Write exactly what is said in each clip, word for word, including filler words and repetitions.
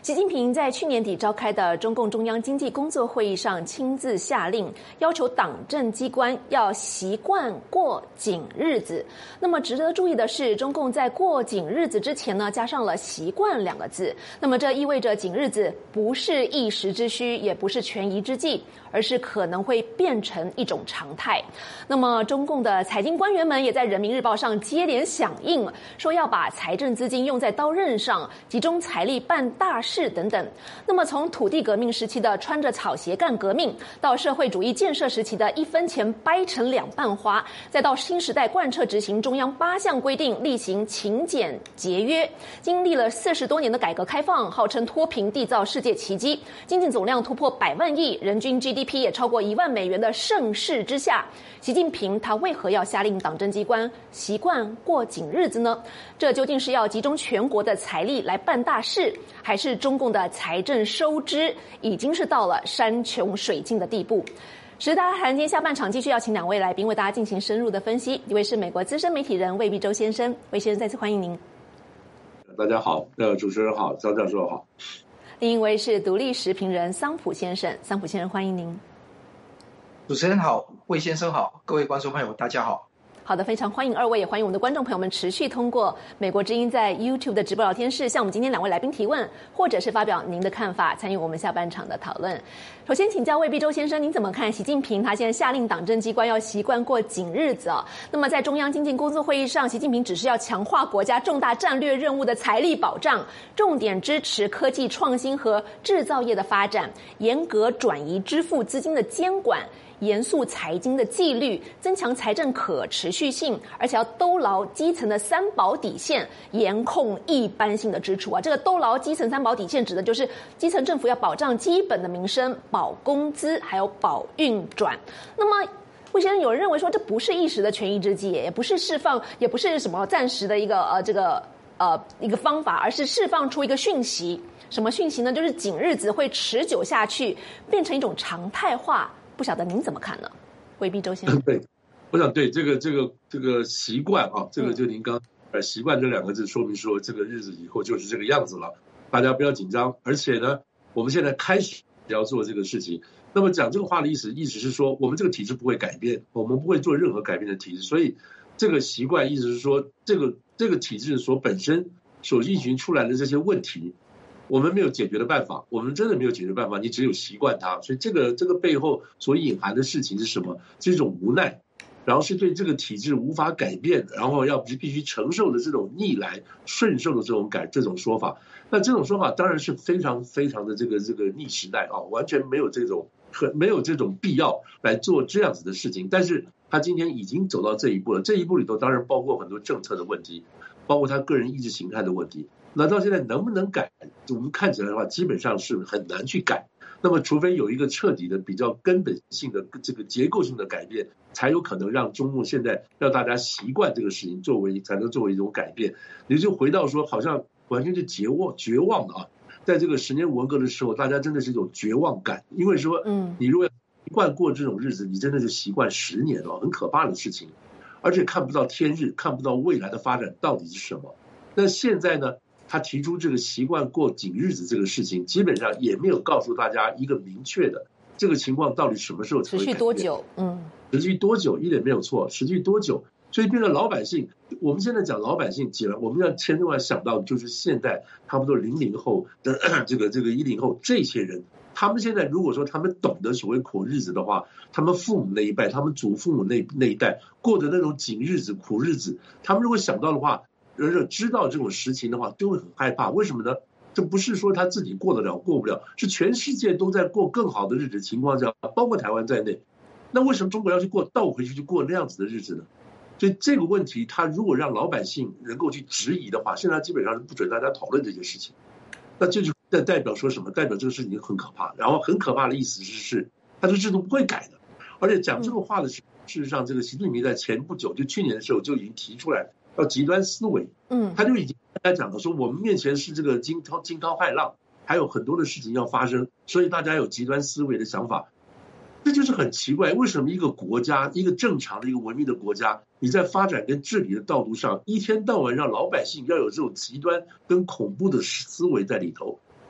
习近平在去年底召开的中共中央经济工作会议上亲自下令，要求党政机关要习惯过紧日子。那么值得注意的是，中共在过紧日子之前呢，加上了习惯两个字。那么这意味着紧日子不是一时之需，也不是权宜之计，而是可能会变成一种常态。那么中共的财经官员们也在人民日报上接连响应，说要把财政资金用在刀刃上，集中财力办大事等等。那么从土地革命时期的穿着草鞋干革命，到社会主义建设时期的一分钱掰成两半花，再到新时代贯彻执行中央八项规定，厉行勤俭节约，经历了四十多年的改革开放，号称脱贫缔造世界奇迹，经济总量突破百万亿，人均 G D P 也超过一万美元的盛世之下，习近平他为何要下令党政机关习惯过紧日子呢？这究竟是要集中全国的财力来办大事，还是中共的财政收支已经是到了山穷水尽的地步？时大家谈今天下半场继续要请两位来宾为大家进行深入的分析。一位是美国资深媒体人魏必洲先生，魏先生再次欢迎您。 大家好，呃，主持人好，张教授好。 另一位是独立时评人桑普先生，桑普先生欢迎您。 主持人好，魏先生好，各位观众朋友大家好。 好的，非常欢迎二位，也欢迎我们的观众朋友们持续通过美国之音在 YouTube 的直播聊天室向我们今天两位来宾提问，或者是发表您的看法，参与我们下半场的讨论。首先请教魏必洲先生，您怎么看习近平他现在下令党政机关要习惯过紧日子啊？那么在中央经济工作会议上，习近平只是要强化国家重大战略任务的财力保障，重点支持科技创新和制造业的发展，严格转移支付资金的监管，严肃财经的纪律，增强财政可持续性，而且要兜牢基层的三保底线，严控一般性的支出啊。这个兜牢基层三保底线指的就是基层政府要保障基本的民生，保工资，还有保运转。那么魏先生，有人认为说这不是一时的权宜之计，也不是释放，也不是什么暂时的一个呃这个呃一个方法，而是释放出一个讯息。什么讯息呢？就是紧日子会持久下去，变成一种常态化。不晓得您怎么看呢？魏必洲先生。 对，我想对这个这个这个习惯啊，这个就您刚呃习惯这两个字，说明说这个日子以后就是这个样子了，大家不要紧张。而且呢，我们现在开始要做这个事情。那么讲这个话的意思，意思是说，我们这个体制不会改变，我们不会做任何改变的体制。所以这个习惯，意思是说，这个这个体制所本身所运行出来的这些问题，我们没有解决的办法，我们真的没有解决办法，你只有习惯它。所以这个这个背后所隐含的事情是什么？是一种无奈，然后是对这个体制无法改变，然后要必须承受的这种逆来顺受的这种改这种说法。那这种说法当然是非常非常的这个这个逆时代啊，完全没有这种没有这种必要来做这样子的事情。但是他今天已经走到这一步了，这一步里头当然包括很多政策的问题，包括他个人意识形态的问题。那到现在能不能改？我们看起来的话，基本上是很难去改。那么，除非有一个彻底的、比较根本性的这个结构性的改变，才有可能让中共现在让大家习惯这个事情，作为才能作为一种改变。也就回到说，好像完全是绝望、绝望的啊！在这个十年文革的时候，大家真的是一种绝望感，因为说，嗯，你如果习惯过这种日子，你真的是习惯十年了，很可怕的事情，而且看不到天日，看不到未来的发展到底是什么。那现在呢？他提出这个习惯过紧日子这个事情，基本上也没有告诉大家一个明确的这个情况到底什么时候才会改变，持续多久？嗯，持续多久一点没有错，持续多久？所以变成老百姓，我们现在讲老百姓，我们要千万想到就是现在差不多零零后的这个这个一零后这些人，他们现在如果说他们懂得所谓苦日子的话，他们父母那一辈，他们祖父母那那一代过的那种紧日子、苦日子，他们如果想到的话。人人知道这种实情的话，就会很害怕。为什么呢？这不是说他自己过得了过不了，是全世界都在过更好的日子情况下，包括台湾在内。那为什么中国要去过倒回去去过那样子的日子呢？所以这个问题，他如果让老百姓能够去质疑的话，现在基本上是不准大家讨论这件事情。那这就代表说什么？代表这个事情很可怕。然后很可怕的意思是，是他这制度不会改的。而且讲这个话的时候，事实上，这个习近平在前不久，就去年的时候就已经提出来。要极端思维，嗯，他就已经大家讲了说，我们面前是这个惊涛惊涛骇浪，还有很多的事情要发生，所以大家有极端思维的想法，这就是很奇怪。为什么一个国家，一个正常的一个文明的国家，你在发展跟治理的道路上，一天到晚让老百姓要有这种极端跟恐怖的思维在里头？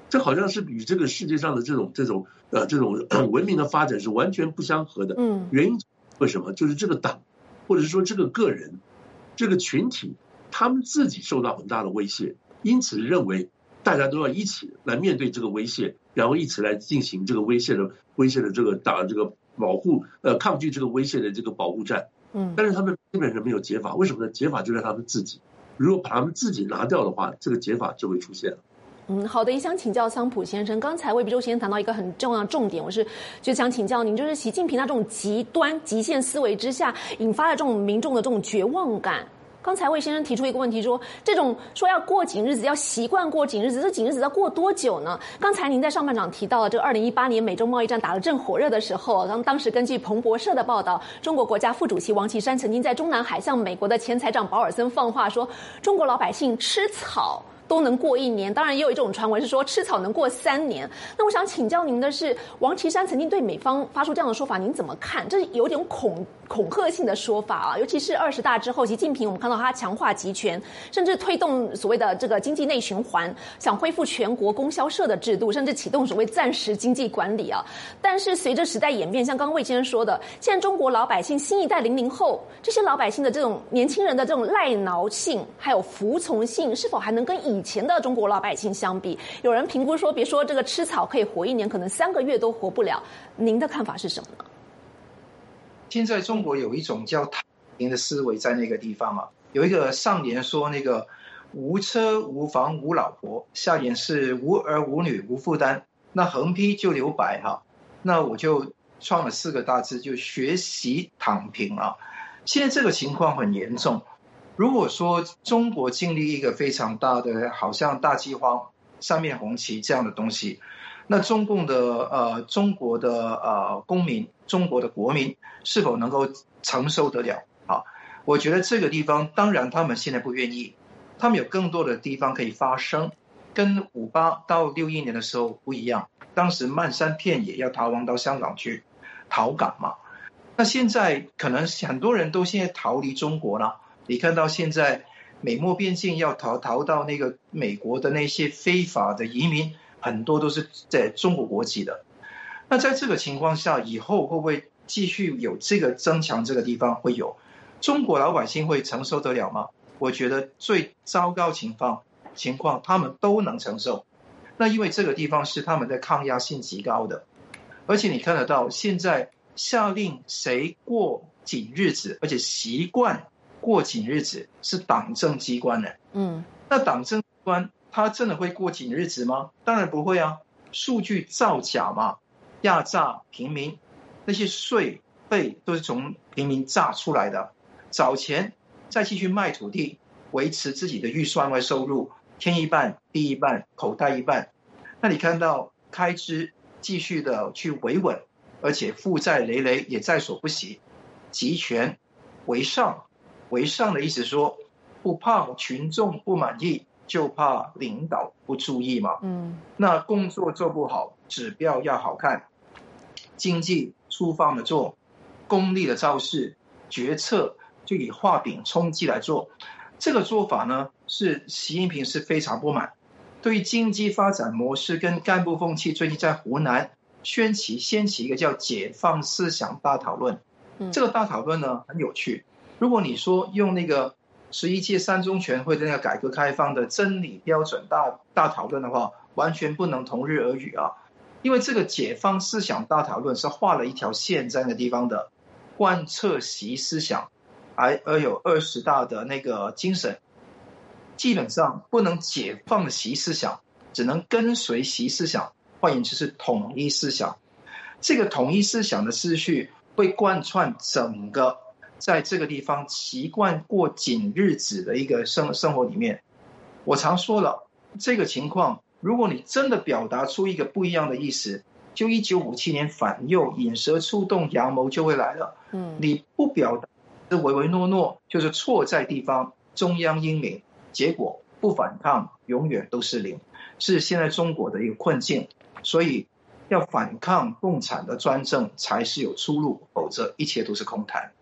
这好像是与这个世界上的这种这种呃这种文明的发展是完全不相合的。 嗯， 原因为什么？就是这个党，或者是说这个个人，这个群体，他们自己受到很大的威胁，因此认为大家都要一起来面对这个威胁，然后一起来进行这个威胁的威胁的这个打这个保护呃抗拒这个威胁的这个保护战。 嗯， 但是他们基本上没有解法，为什么呢？解法就在他们自己。如果把他们自己拿掉的话，这个解法就会出现了。 嗯，好的，也想请教桑普先生，刚才魏必洲先生谈到一个很重要的重点，我是就想请教您，就是习近平他这种极端极限思维之下，引发了这种民众的这种绝望感。刚才魏先生提出一个问题说，这种说要过紧日子，要习惯过紧日子，这紧日子要过多久呢？刚才您在上半场提到了这个二零一八年美中贸易战打得正火热的时候，当当时根据彭博社的报道，中国国家副主席王岐山曾经在中南海向美国的前财长保尔森放话说，中国老百姓吃草都能过一年，当然也有一种传闻是说吃草能过三年。那我想请教您的是，王岐山曾经对美方发出这样的说法，您怎么看？这是有点恐恐吓性的说法啊，尤其是二十大之后，习近平我们看到他强化集权，甚至推动所谓的这个经济内循环，想恢复全国供销社的制度，甚至启动所谓暂时经济管理啊。但是随着时代演变，像刚刚魏先生说的，现在中国老百姓新一代零零后这些老百姓的这种年轻人的这种赖挠性，还有服从性，是否还能跟以前的中国老百姓相比？有人评估说，别说这个吃草可以活一年，可能三个月都活不了。您的看法是什么呢？ 现在中国有一种叫躺平的思维在那个地方啊，有一个上联说那个无车无房无老婆，下联是无儿无女无负担，那横批就留白哈，那我就创了四个大字，就学习躺平啊。现在这个情况很严重，如果说中国经历一个非常大的好像大饥荒三面红旗这样的东西，那中共的呃中国的呃公民，中国的国民是否能够承受得了啊？我觉得这个地方当然他们现在不愿意，他们有更多的地方可以发声，跟五八到六一年的时候不一样，当时漫山遍野要逃亡到香港去逃港嘛，那现在可能很多人都现在逃离中国了，你看到现在美墨边境要逃逃到那个美国的那些非法的移民，很多都是在中国国籍的。那在这个情况下，以后会不会继续有这个增强？这个地方会有，中国老百姓会承受得了吗？我觉得最糟糕情况情况他们都能承受。那因为这个地方是他们的抗压性极高的，而且你看得到现在下令谁过紧日子，而且习惯过紧日子是党政机关的。嗯，那党政机关他真的会过紧日子吗？当然不会啊，数据造假嘛，压榨平民，那些税费都是从平民榨出来的，找钱再继续卖土地，维持自己的预算外收入，天一半地一半口袋一半。那你看到开支继续的去维稳，而且负债累累也在所不惜，集权为上，为上的意思说不怕群众不满意，就怕领导不注意嘛。嗯，那工作做不好，指标要好看，经济粗放的做，功利的造势，决策就以画饼充饥来做。这个做法呢，是习近平是非常不满。对于经济发展模式跟干部风气，最近在湖南掀起掀起一个叫解放思想大讨论。这个大讨论呢很有趣，如果你说用那个十一届三中全会的那个改革开放的真理标准大大讨论的话，完全不能同日而语啊。因为这个解放思想大讨论是画了一条线在那个地方的，贯彻习思想，而而有二十大的那个精神，基本上不能解放习思想，只能跟随习思想，换言之是统一思想。这个统一思想的思绪会贯穿整个在这个地方习惯过紧日子的一个生生活里面。我常说了，这个情况如果你真的表达出一个不一样的意思，就一九五七年反右引蛇出洞，阳谋就会来了。嗯，你不表达是唯唯诺诺，就是错在地方，中央英明，结果不反抗永远都是零，是现在中国的一个困境。所以要反抗共产的专政才是有出路，否则一切都是空谈。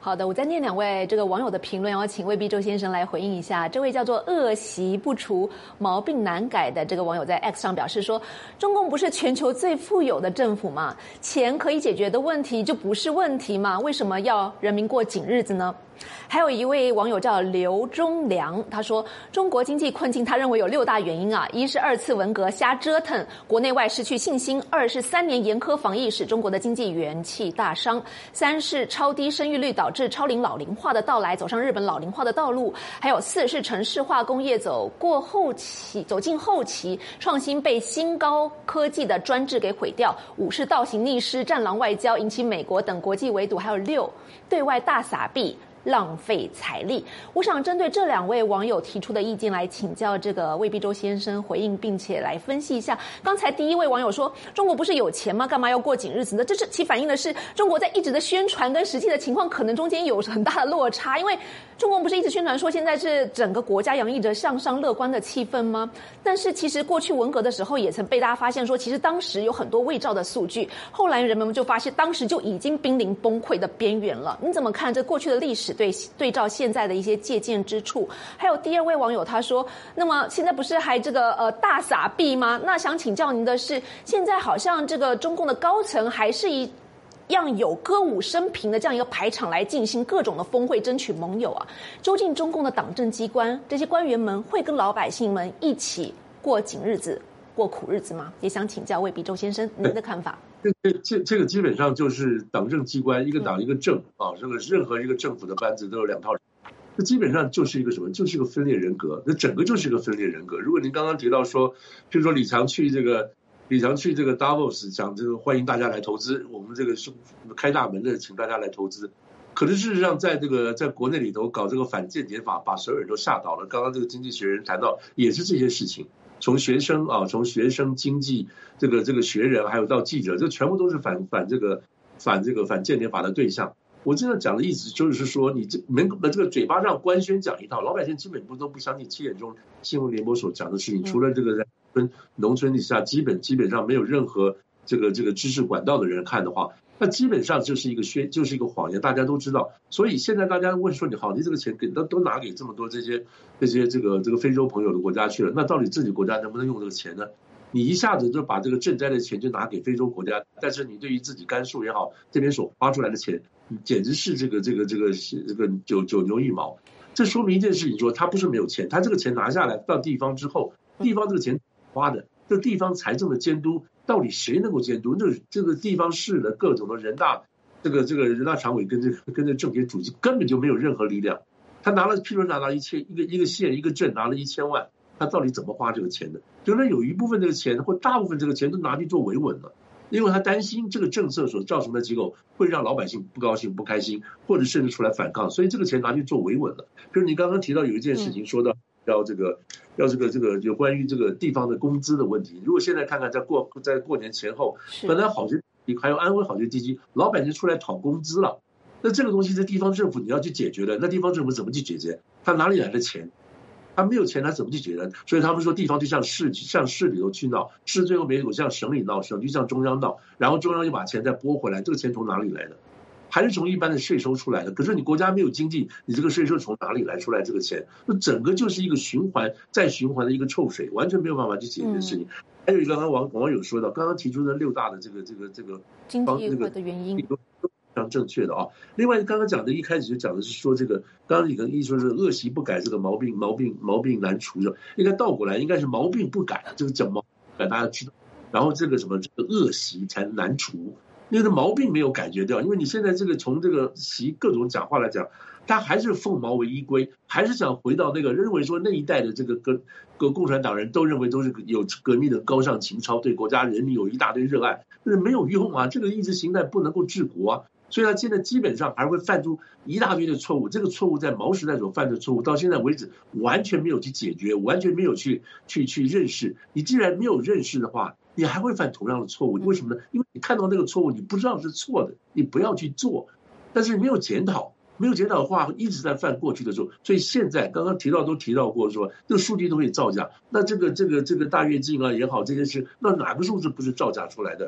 好的，我再念两位这个网友的评论，要请魏必周先生来回应一下。这位叫做恶习不除，毛病难改的这个网友在 X 上表示说，中共不是全球最富有的政府吗？钱可以解决的问题就不是问题吗？为什么要人民过紧日子呢？还有一位网友叫刘忠良，他说中国经济困境，他认为有六大原因啊：一是二次文革瞎折腾，国内外失去信心；二是三年严苛防疫使中国的经济元气大伤；三是超低生育率导致超龄老龄化的到来，走上日本老龄化的道路；还有四是城市化工业走过后期，走进后期，创新被新高科技的专制给毁掉；五是倒行逆施，战狼外交引起美国等国际围堵；还有六，对外大撒币，浪费财力。我想针对这两位网友提出的意见来请教这个魏必周先生回应，并且来分析一下。刚才第一位网友说中国不是有钱吗？干嘛要过紧日子呢？这是其反映的是中国在一直的宣传跟实际的情况可能中间有很大的落差。因为中共不是一直宣传说现在是整个国家洋溢着向上乐观的气氛吗？但是其实过去文革的时候也曾被大家发现说，其实当时有很多伪造的数据，后来人们就发现当时就已经濒临崩溃的边缘了。你怎么看这过去的历史对对照现在的一些借鉴之处？还有第二位网友他说，那么现在不是还这个呃大撒币吗？那想请教您的是，现在好像这个中共的高层还是一样有歌舞升平的这样一个排场来进行各种的峰会，争取盟友啊。究竟中共的党政机关这些官员们会跟老百姓们一起过紧日子、过苦日子吗？也想请教魏必周先生您的看法。 这这这个基本上就是党政机关，一个党一个政啊，这个任何一个政府的班子都有两套人，这基本上就是一个什么？就是一个分裂人格，那整个就是一个分裂人格。如果您刚刚提到说，譬如说李强去这个李强去这个 Davos 讲这个欢迎大家来投资，我们这个是开大门的，请大家来投资。可是事实上，在这个在国内里头搞这个反间谍法，把所有人都吓倒了。刚刚这个经济学人谈到也是这些事情。从学生啊，从学生、经济这个这个学人，还有到记者，这全部都是反反这个反这个反间谍法的对象。我这样讲的意思就是说，你这门这个嘴巴上官宣讲一套，老百姓基本不都不相信。七点钟新闻联播所讲的事情，除了这个在农村底下基本基本上没有任何这个这个知识管道的人看的话，那基本上就是一个宣，就是一个谎言，大家都知道。所以现在大家问说，你好，你这个钱给都都拿给这么多这些这些这个这个非洲朋友的国家去了，那到底自己国家能不能用这个钱呢？你一下子就把这个赈灾的钱就拿给非洲国家，但是你对于自己甘肃也好，这边所花出来的钱，简直是这个这个这个这个九九牛一毛。这说明一件事情，说他不是没有钱，他这个钱拿下来到地方之后，地方这个钱花的，这地方财政的监督到底谁能够监督？这这个地方市的各种的人大，这个这个人大常委跟这个跟这政协主席根本就没有任何力量。他拿了，譬如拿了一千一个一个县一个镇拿了一千万，他到底怎么花这个钱的？原来有一部分这个钱或大部分这个钱都拿去做维稳了，因为他担心这个政策所造成的结果会让老百姓不高兴、不开心，或者甚至出来反抗，所以这个钱拿去做维稳了。比如你刚刚提到有一件事情，说到要这个要这个这个有关于这个地方的工资的问题。如果现在看看在过在过年前后，本来好些还有安徽好些地区老百姓出来讨工资了，那这个东西在地方政府你要去解决的，那地方政府怎么去解决？他哪里来的钱？他没有钱，他怎么去解决？所以他们说地方就向市向市里头去闹，市最后没有向省里闹，省就向中央闹，然后中央又把钱再拨回来，这个钱从哪里来的？还是从一般的税收出来的。可是你国家没有经济，你这个税收从哪里来出来这个钱？那整个就是一个循环再循环的一个臭水，完全没有办法去解决的事情。嗯、还有一个刚刚网网友说到，刚刚提出的六大的这个这个这个经济会的原因。 非常正确的啊。另外，刚刚讲的一开始就讲的是说这个，刚刚你跟一说是恶习不改，这个毛病毛病毛病难除的，应该倒过来，应该是毛病不改，这个叫毛病，大家知道。然后这个什么这个恶习才难除，因为毛病没有感觉掉，因为你现在这个从这个习各种讲话来讲，他还是奉毛为依归，还是想回到那个认为说那一代的这个革革共产党人都认为都是有革命的高尚情操，对国家人民有一大堆热爱，但是没有用啊，这个意识形态不能够治国啊。所以他现在基本上还会犯出一大堆的错误，这个错误在毛时代所犯的错误，到现在为止完全没有去解决，完全没有去去去认识。你既然没有认识的话，你还会犯同样的错误，为什么呢？因为你看到那个错误，你不知道是错的，你不要去做，但是没有检讨，没有检讨的话，一直在犯过去的错误。所以现在刚刚提到都提到过说，这个数据都可以造假，那这个这个这个大跃进啊也好，这件事，那哪个数字不是造假出来的？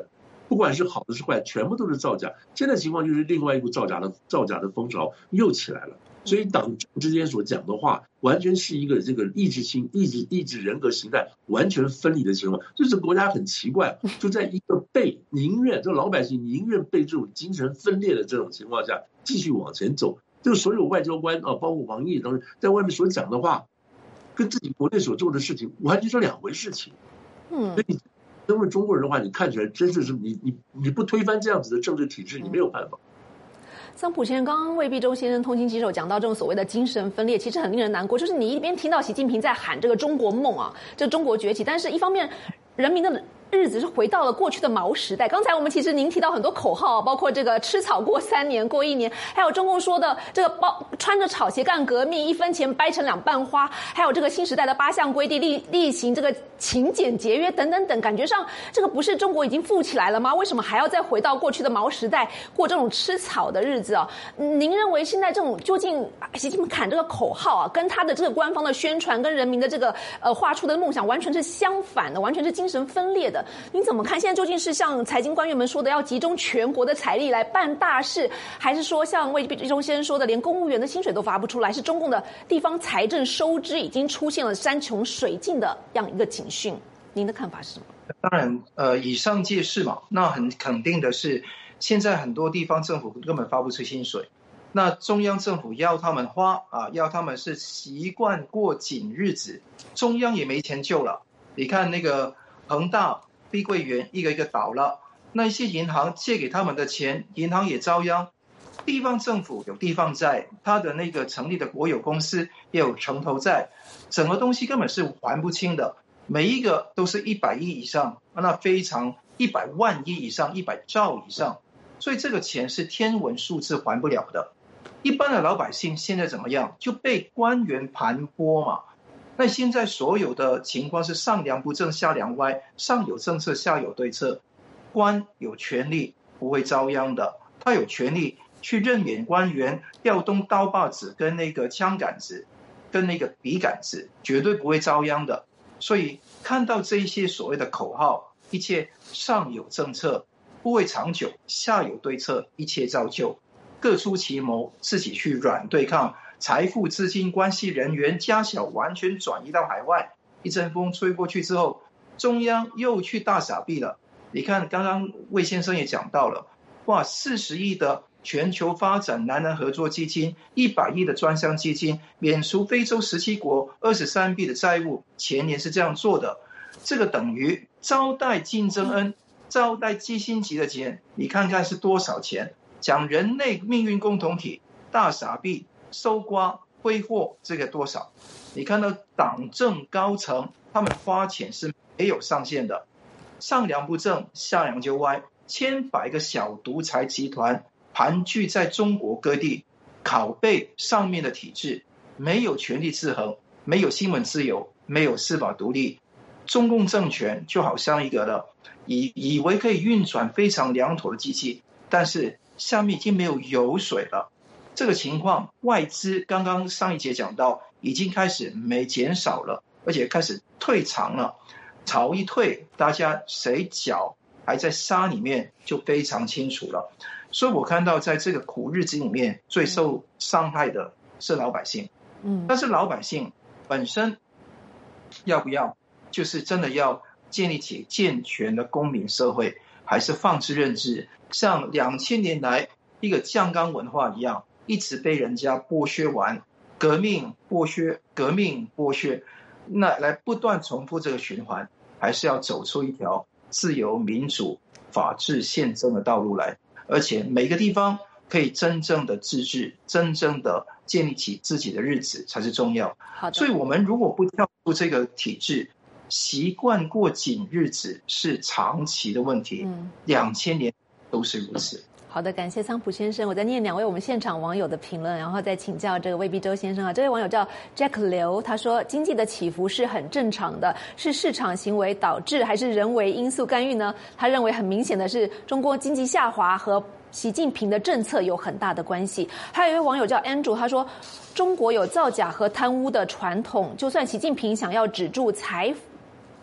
不管是好的是坏，全部都是造假。现在情况就是另外一股造假的造假的风潮又起来了。所以党之间所讲的话，完全是一个这个意志性、意志、意志人格形态完全分离的情况。就是国家很奇怪，就在一个被宁愿这老百姓宁愿被这种精神分裂的这种情况下继续往前走。就所有外交官啊，包括王毅等在外面所讲的话，跟自己国内所做的事情完全是两回事情。嗯，所以身为中国人的话，你看起来真是是你你你不推翻这样子的政治体制，你没有办法。 桑普先生，刚刚魏必洲先生通勤旗手讲到这种所谓的精神分裂，其实很令人难过。就是你一边听到习近平在喊这个中国梦啊，这中国崛起，但是一方面人民的日子是回到了过去的毛时代。刚才我们其实您提到很多口号，包括这个吃草过三年过一年，还有中共说的这个包穿着草鞋干革命，一分钱掰成两半花，还有这个新时代的八项规定，例例行这个勤俭节约等等等。感觉上这个不是中国已经富起来了吗？为什么还要再回到过去的毛时代过这种吃草的日子啊？您认为现在这种究竟习近平喊这个口号啊，跟他的这个官方的宣传跟人民的这个呃画出的梦想完全是相反的，完全是精神分裂的。您怎么看？现在究竟是像财经官员们说的要集中全国的财力来办大事，还是说像魏必洲先生说的连公务员的薪水都发不出来，是中共的地方财政收支已经出现了山穷水尽的这样一个警讯？您的看法是什么？ 当然，呃，以上皆是嘛。那很肯定的是，现在很多地方政府根本发不出薪水，那中央政府要他们花啊，要他们是习惯过紧日子，中央也没钱救了。你看那个恒大、碧桂园一个一个倒了，那些银行借给他们的钱，银行也遭殃。地方政府有地方债，他的那个成立的国有公司也有城投债，整个东西根本是还不清的，每一个都是一百亿以上，那非常一百万亿以上，一百兆以上，所以这个钱是天文数字还不了的。一般的老百姓现在怎么样？就被官员盘剥嘛。那现在所有的情况是上梁不正下梁歪，上有政策下有对策，官有权力不会遭殃的，他有权力去任免官员，调动刀把子跟那个枪杆子跟那个笔杆子，绝对不会遭殃的。所以看到这一些所谓的口号，一切上有政策不会长久，下有对策一切照旧，各出奇谋，自己去软对抗，财富、资金、关系人员家小完全转移到海外，一阵风吹过去之后，中央又去大撒币了。你看刚刚魏先生也讲到了，哇，四十亿的全球发展南南合作基金，一百亿的专项基金，免除非洲十七国二十三币的债务，前年是这样做的。这个等于招待金正恩，招待基辛级的钱，你看看是多少钱？讲人类命运共同体，大撒币搜刮挥霍，这个多少？你看到党政高层他们花钱是没有上限的，上梁不正下梁就歪，千百个小独裁集团盘踞在中国各地，拷贝上面的体制，没有权力制衡，没有新闻自由，没有司法独立。中共政权就好像一个了以以为可以运转非常良妥的机器，但是下面已经没有油水了。这个情况，外资刚刚上一节讲到，已经开始没减少了，而且开始退场了。潮一退，大家谁脚还在沙里面就非常清楚了。所以我看到在这个苦日子里面，最受伤害的是老百姓。嗯，但是老百姓本身要不要，就是真的要建立起健全的公民社会，还是放置认知，像两千年来一个酱缸文化一样，一直被人家剥削完，革命剥削，革命剥削，那来不断重复这个循环，还是要走出一条自由、民主、法治、宪政的道路来，而且每个地方可以真正的自治，真正的建立起自己的日子才是重要。所以我们如果不跳出这个体制，习惯过紧日子是长期的问题，两千年都是如此。 好的，感谢桑普先生。我再念两位我们现场网友的评论，然后再请教这个魏必洲先生啊。这位网友叫 Jack 刘，他说经济的起伏是很正常的，是市场行为导致还是人为因素干预呢？他认为很明显的是中国经济下滑和习近平的政策有很大的关系。还有一位网友叫 Andrew， 他说中国有造假和贪污的传统，就算习近平想要止住财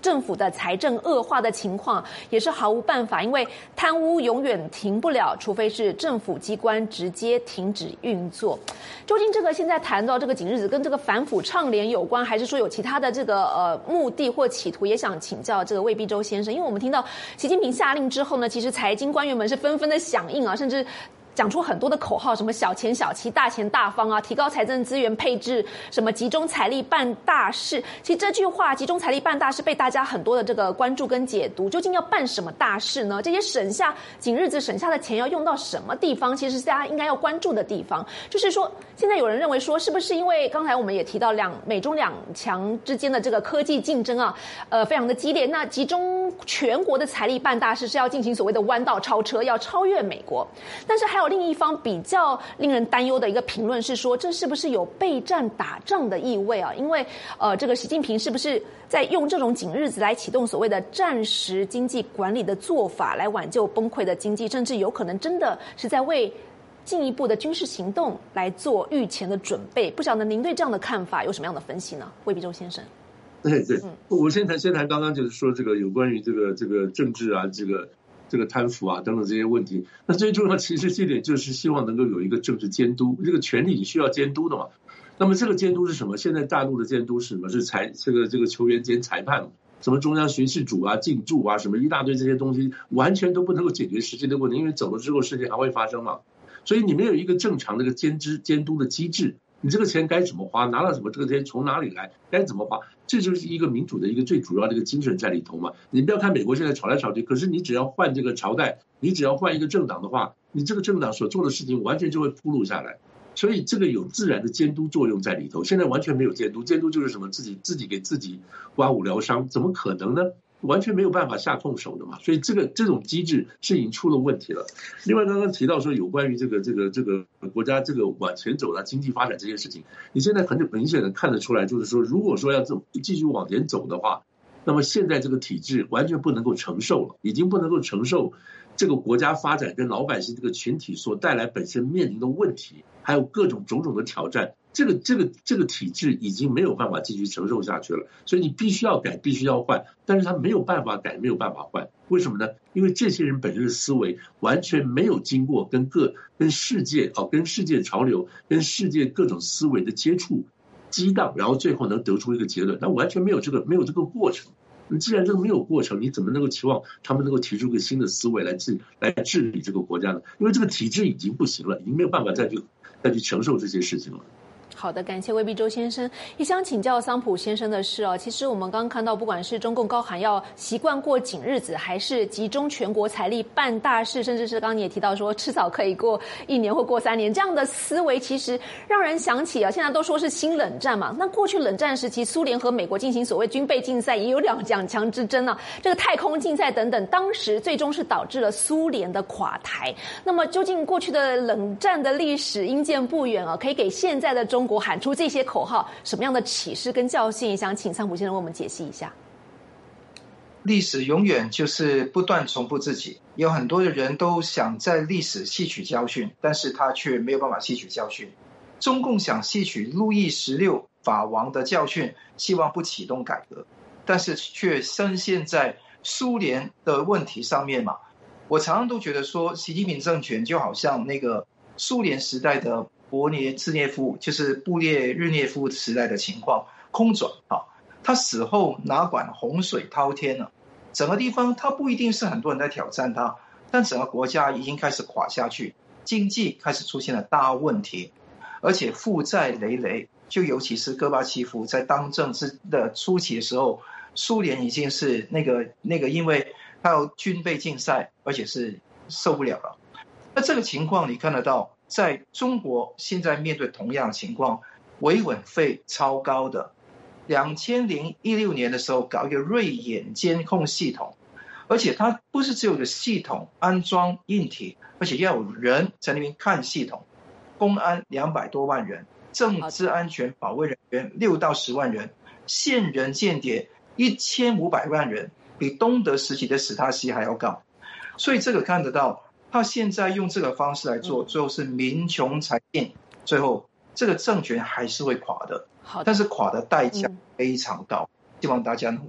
政府的财政恶化的情况也是毫无办法，因为贪污永远停不了，除非是政府机关直接停止运作。究竟这个现在谈到这个景日子跟这个反腐倡廉有关，还是说有其他的这个呃目的或企图？也想请教这个魏必洲先生，因为我们听到习近平下令之后呢，其实财经官员们是纷纷的响应啊，甚至讲出很多的口号，什么小钱小气，大钱大方啊，提高财政资源配置，什么集中财力办大事。其实这句话集中财力办大事被大家很多的这个关注跟解读，究竟要办什么大事呢？这些省下景日子省下的钱要用到什么地方，其实是大家应该要关注的地方。就是说现在有人认为说，是不是因为刚才我们也提到两美中两强之间的这个科技竞争啊，呃非常的激烈，那集中全国的财力办大事是要进行所谓的弯道超车，要超越美国。但是还有另一方比较令人担忧的一个评论是说，这是不是有备战打仗的意味啊？因为呃，这个习近平是不是在用这种景日子来启动所谓的战时经济管理的做法，来挽救崩溃的经济，甚至有可能真的是在为进一步的军事行动来做预前的准备？不晓得您对这样的看法有什么样的分析呢？魏必洲先生。 对对，我先谈先谈刚刚就是说这个有关于这个这个政治啊，这个。这个贪腐啊等等这些问题，那最重要其实这点就是希望能够有一个政治监督，这个权力需要监督的嘛。那么这个监督是什么？现在大陆的监督是什么？是裁这个这个球员兼裁判，什么中央巡视组啊、进驻啊，什么一大堆这些东西，完全都不能够解决实际的问题，因为走了之后事情还会发生嘛。所以你没有一个正常的一个监制监督的机制。你这个钱该怎么花，拿到什么这个钱从哪里来，该怎么花，这就是一个民主的一个最主要的一个精神在里头嘛。你不要看美国现在吵来吵去，可是你只要换这个朝代，你只要换一个政党的话，你这个政党所做的事情完全就会铺路下来。所以这个有自然的监督作用在里头。现在完全没有监督，监督就是什么自己自己给自己刮五疗伤，怎么可能呢？完全没有办法下痛手的嘛，所以这个这种机制是已经出了问题了。另外，刚刚提到说有关于这个这个这个国家这个往前走的经济发展这件事情，你现在很明显的看得出来，就是说，如果说要这继续往前走的话，那么现在这个体制完全不能够承受了，已经不能够承受这个国家发展跟老百姓这个群体所带来本身面临的问题，还有各种种种的挑战。这个这个这个体制已经没有办法继续承受下去了，所以你必须要改，必须要换，但是他没有办法改，没有办法换，为什么呢？因为这些人本身的思维完全没有经过跟各跟世界啊、哦、跟世界潮流、跟世界各种思维的接触激荡，然后最后能得出一个结论，他完全没有这个没有这个过程。你既然这个没有过程，你怎么能够期望他们能够提出一个新的思维来治来治理这个国家呢？因为这个体制已经不行了，已经没有办法再去再去承受这些事情了。 好的，感谢魏必洲先生。也想请教桑普先生的是哦，其实我们刚刚看到，不管是中共高喊要习惯过紧日子，还是集中全国财力办大事，甚至是刚刚你也提到说，迟早可以过一年或过三年，这样的思维其实让人想起啊，现在都说是新冷战嘛。那过去冷战时期，苏联和美国进行所谓军备竞赛，也有两两强之争啊，这个太空竞赛等等，当时最终是导致了苏联的垮台。那么究竟过去的冷战的历史因见不远啊，可以给现在的中国喊出这些口号什么样的启示跟教训？想请桑普先生为我们解析一下。 历史永远就是不断重复自己，有很多的人都想在历史吸取教训，但是他却没有办法吸取教训。中共想吸取路易十六法王的教训，希望不启动改革，但是却深陷在苏联的问题上面嘛。我常常都觉得说，习近平政权就好像那个苏联时代的勃列日涅夫，就是布列日涅夫时代的情况，空转啊。他死后哪管洪水滔天呢？整个地方他不一定是很多人在挑战他，但整个国家已经开始垮下去，经济开始出现了大问题，而且负债累累。就尤其是戈巴契夫在当政之的初期的时候，苏联已经是那个那个，因为他有军备竞赛，而且是受不了了。那这个情况你看得到，在中国现在面对同样的情况，维稳费超高的。二零一六年的时候搞一个瑞眼监控系统，而且它不是只有个系统安装硬体，而且要有人在那边看系统。公安两百多万人，政治安全保卫人员六到十万人，线人间谍一千五百万人，比东德时期的史塔西还要高。所以这个看得到，他现在用这个方式来做，最后是民穷财尽，最后这个政权还是会垮的。但是垮的代价非常高，希望大家能够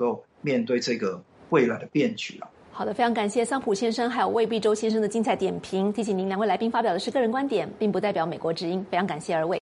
面对这个未来的变局了。 好的，非常感谢桑普先生还有魏必洲先生的精彩点评。提醒您，两位来宾发表的是个人观点，并不代表美国之音。非常感谢二位。